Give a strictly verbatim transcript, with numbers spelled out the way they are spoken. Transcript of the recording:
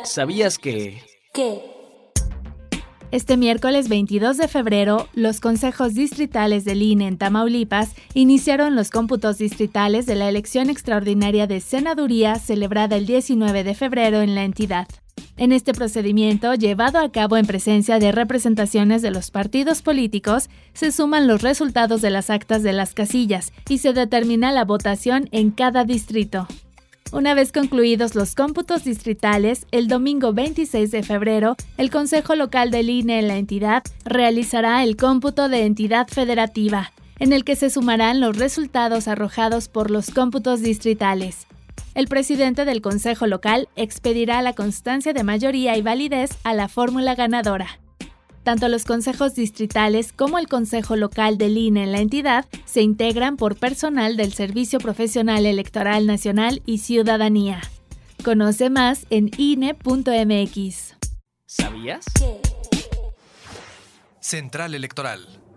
¿Sabías que...? ¿Qué? Este miércoles veintidós de febrero, los consejos distritales del I N E en Tamaulipas iniciaron los cómputos distritales de la elección extraordinaria de senaduría celebrada el diecinueve de febrero en la entidad. En este procedimiento, llevado a cabo en presencia de representaciones de los partidos políticos, se suman los resultados de las actas de las casillas y se determina la votación en cada distrito. Una vez concluidos los cómputos distritales, el domingo veintiséis de febrero, el Consejo Local del I N E en la entidad realizará el cómputo de entidad federativa, en el que se sumarán los resultados arrojados por los cómputos distritales. El presidente del Consejo Local expedirá la constancia de mayoría y validez a la fórmula ganadora. Tanto los consejos distritales como el Consejo Local del I N E en la entidad se integran por personal del Servicio Profesional Electoral Nacional y Ciudadanía. Conoce más en I N E punto M X. ¿Sabías? ¿Qué? Central Electoral.